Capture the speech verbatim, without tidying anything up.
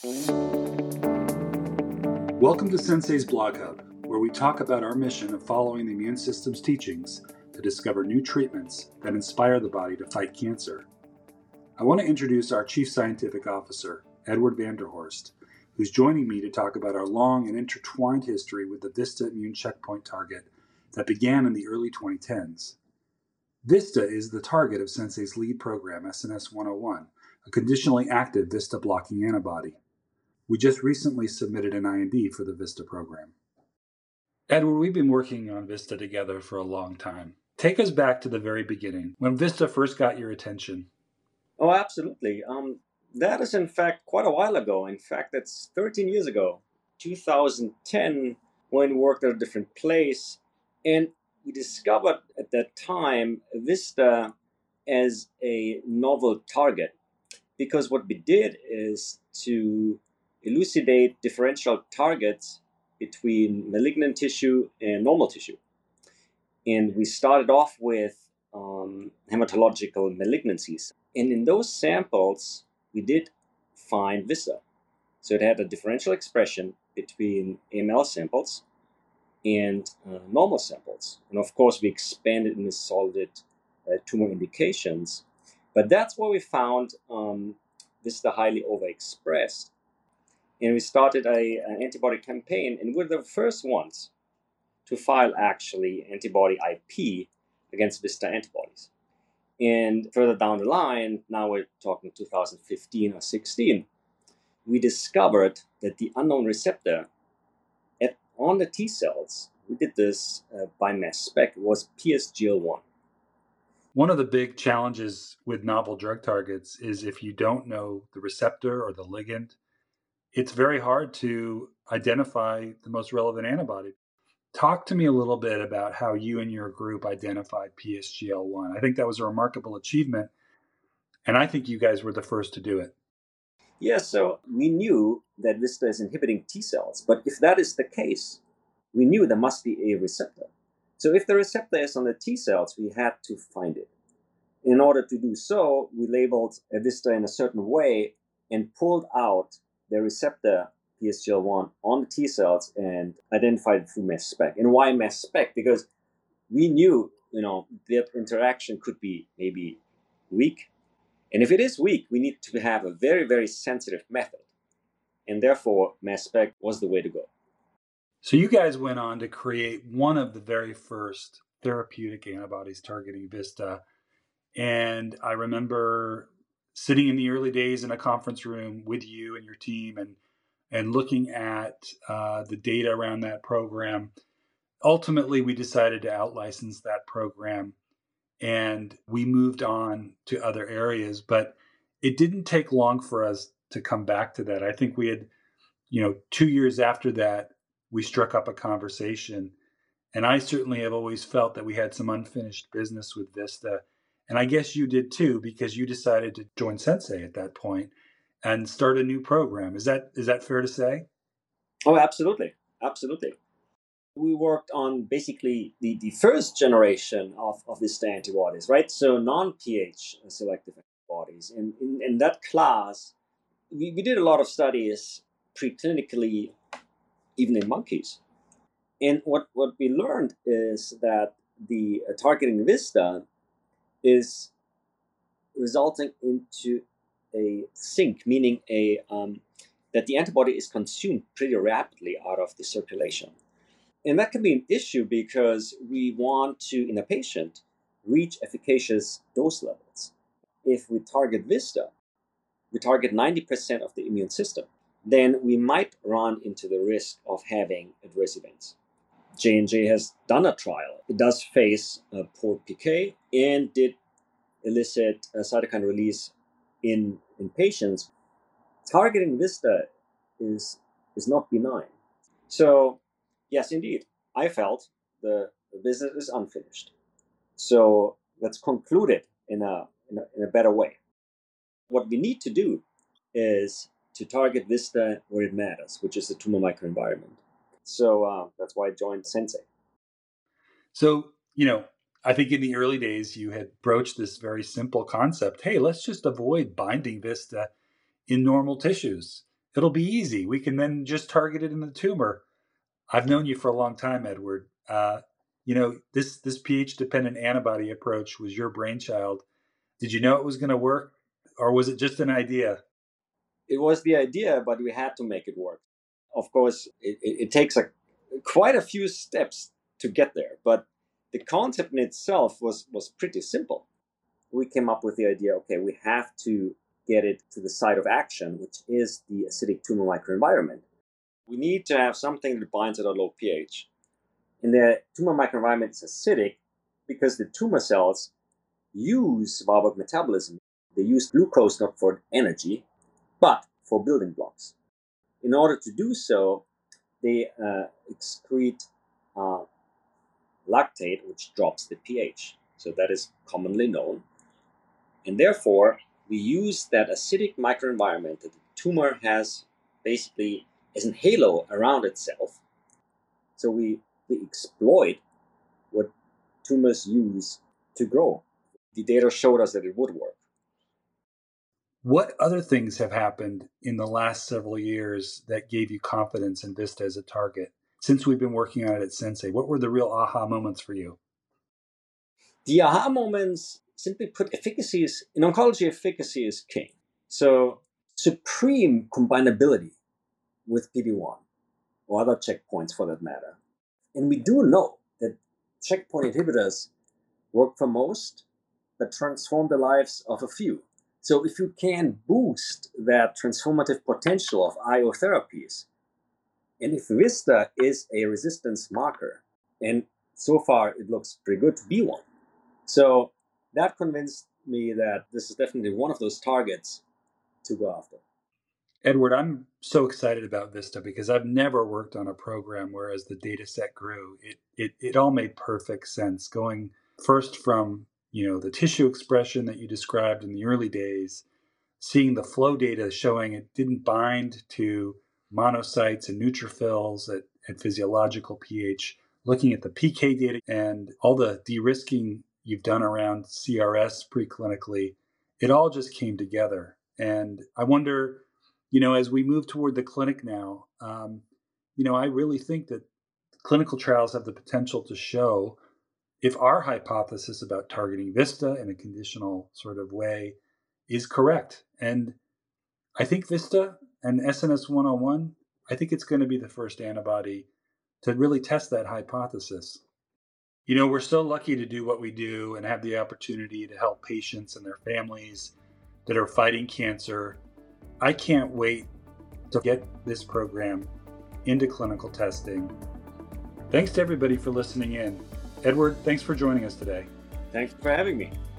Welcome to Sensei's Blog Hub, where we talk about our mission of following the immune system's teachings to discover new treatments that inspire the body to fight cancer. I want to introduce our Chief Scientific Officer, Edward van der Horst, who's joining me to talk about our long and intertwined history with the VISTA immune checkpoint target that began in the early twenty tens. VISTA is the target of Sensei's lead program, S N S one oh one, a conditionally active VISTA blocking antibody. We just recently submitted an I N D for the VISTA program. Edward, we've been working on VISTA together for a long time. Take us back to the very beginning, when VISTA first got your attention. Oh, absolutely. Um, that is, in fact, quite a while ago. In fact, that's thirteen years ago, two thousand ten, when we worked at a different place. And we discovered at that time VISTA as a novel target, because what we did is to elucidate differential targets between malignant tissue and normal tissue. And we started off with um, hematological malignancies. And in those samples, we did find VISTA. So it had a differential expression between A M L samples and uh, normal samples. And of course, we expanded in the solid uh, tumor indications. But that's where we found um, VISTA highly overexpressed. And we started a, an antibody campaign, and we're the first ones to file actually antibody I P against VISTA antibodies. And further down the line, now we're talking two thousand fifteen or sixteen, we discovered that the unknown receptor at, on the T cells, we did this uh, by mass spec, was P S G L one. One of the big challenges with novel drug targets is if you don't know the receptor or the ligand, it's very hard to identify the most relevant antibody. Talk to me a little bit about how you and your group identified P S G L one. I think that was a remarkable achievement, and I think you guys were the first to do it. Yeah, so we knew that VISTA is inhibiting T cells, but if that is the case, we knew there must be a receptor. So if the receptor is on the T cells, we had to find it. In order to do so, we labeled a VISTA in a certain way and pulled out the receptor P S G L one on the T cells and identified it through mass spec. And why mass spec? Because we knew, you know, that interaction could be maybe weak. And if it is weak, we need to have a very, very sensitive method. And therefore, mass spec was the way to go. So you guys went on to create one of the very first therapeutic antibodies targeting VISTA. And I remember sitting in the early days in a conference room with you and your team and and looking at uh, the data around that program. Ultimately, we decided to out-license that program, and we moved on to other areas. But it didn't take long for us to come back to that. I think we had, you know, two years after that, we struck up a conversation. And I certainly have always felt that we had some unfinished business with VISTA. And I guess you did too, because you decided to join Sensei at that point and start a new program. Is that is that fair to say? Oh, absolutely. Absolutely. We worked on basically the, the first generation of, of VISTA antibodies, right? So non-pH selective antibodies. And in, in that class, we, we did a lot of studies preclinically, even in monkeys. And what, what we learned is that the uh, targeting VISTA is resulting into a sink, meaning a um, that the antibody is consumed pretty rapidly out of the circulation. And that can be an issue because we want to, in a patient, reach efficacious dose levels. If we target VISTA, we target ninety percent of the immune system, then we might run into the risk of having adverse events. J and J has done a trial. It does face a poor P K and did elicit a cytokine release in, in patients. Targeting VISTA is, is not benign. So, yes, indeed, I felt the, the business is unfinished. So let's conclude it in a, in a in a better way. What we need to do is to target VISTA where it matters, which is the tumor microenvironment. So uh, that's why I joined Sensei. So, you know, I think in the early days, you had broached this very simple concept. Hey, let's just avoid binding VISTA in normal tissues. it'll be easy. We can then just target it in the tumor. I've known you for a long time, Edward. Uh, you know, this, this pH-dependent antibody approach was your brainchild. Did you know it was going to work, or was it just an idea? It was the idea, but we had to make it work. Of course, it, it, it takes a, quite a few steps to get there, but the concept in itself was, was pretty simple. We came up with the idea, okay, we have to get it to the site of action, which is the acidic tumor microenvironment. We need to have something that binds at a low pH. And the tumor microenvironment is acidic because the tumor cells use Warburg metabolism. They use glucose not for energy, but for building blocks. In order to do so, they uh, excrete uh, lactate, which drops the pH. So that is commonly known. And therefore, we use that acidic microenvironment that the tumor has basically as a halo around itself. So we, we exploit what tumors use to grow. The data showed us that it would work. What other things have happened in the last several years that gave you confidence in VISTA as a target? Since we've been working on it at Sensei, what were the real aha moments for you? The aha moments, simply put, efficacy is, in oncology, efficacy is king. So supreme combinability with P D one or other checkpoints for that matter. And we do know that checkpoint inhibitors work for most, but transform the lives of a few. So if you can boost that transformative potential of I O therapies, and if VISTA is a resistance marker, and so far it looks pretty good to be one, so that convinced me that this is definitely one of those targets to go after. Edward, I'm so excited about VISTA because I've never worked on a program where as the data set grew, it, it, it all made perfect sense, going first from you know the tissue expression that you described in the early days, seeing the flow data showing it didn't bind to monocytes and neutrophils at, at physiological pH, looking at the P K data and all the de-risking you've done around C R S preclinically, it all just came together. And I wonder, you know, as we move toward the clinic now, um, you know, I really think that clinical trials have the potential to show if our hypothesis about targeting VISTA in a conditional sort of way is correct. And I think VISTA and S N S one oh one, I think it's going to be the first antibody to really test that hypothesis. You know, we're so lucky to do what we do and have the opportunity to help patients and their families that are fighting cancer. I can't wait to get this program into clinical testing. Thanks to everybody for listening in. Edward, thanks for joining us today. Thanks for having me.